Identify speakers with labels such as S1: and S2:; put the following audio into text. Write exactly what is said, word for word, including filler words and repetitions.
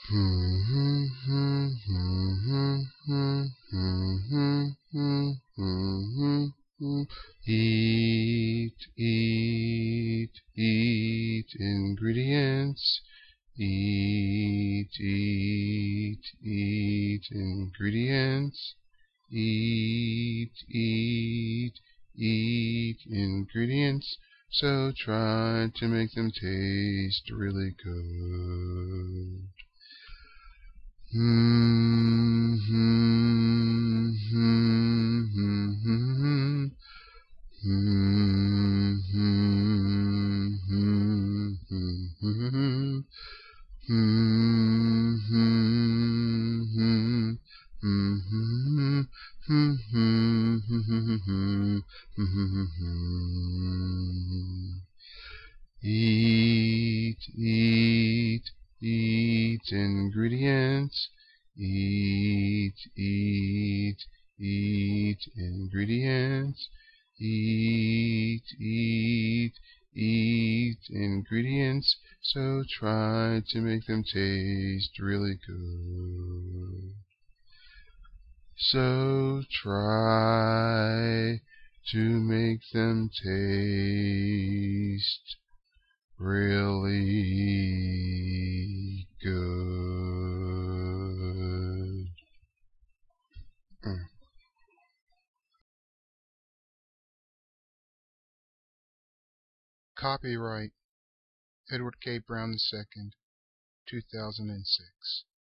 S1: Eat, eat, eat ingredients. Eat, eat, eat ingredients. Eat, eat, eat ingredients. So try to make them taste really good. Hmm, hmm, hmm, hmm, hmm, hmm, hmm, hmm, hmm, Eat, eat, eat ingredients. Eat, eat, eat ingredients. Eat, eat, eat ingredients. So try to make them taste really good. So try to make them taste really good. Mm. Copyright Edward K. Brown the second, two thousand six.